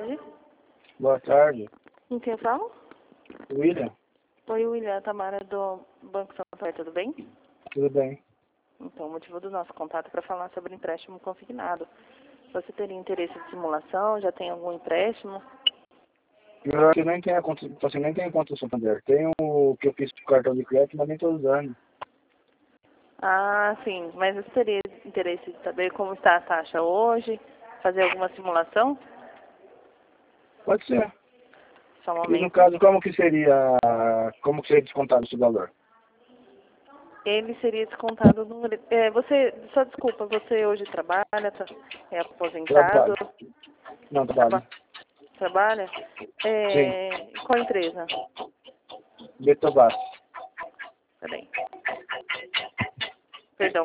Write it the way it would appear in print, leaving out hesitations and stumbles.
tarde. Boa tarde. Com quem eu falo? William, Oi, William, Tamara do Banco Santander, tudo bem? tudo bem? Então, o motivo do nosso contato é para falar sobre empréstimo consignado. Você teria interesse em simulação? Já tem algum empréstimo? Eu nem tenho a conta, você nem tem a conta do Santander. Tenho o que eu fiz com o cartão de crédito, mas nem estou usando. Ah, sim, mas você teria interesse em saber como está a taxa hoje? Fazer alguma simulação? Pode ser. Só um E no momento. caso, como que seria descontado esse valor? Ele seria descontado no... só desculpa, você hoje trabalha, é aposentado? Trabalho. Não, Traba- trabalho. Trabalha? Sim. Qual empresa? Betobas. Peraí.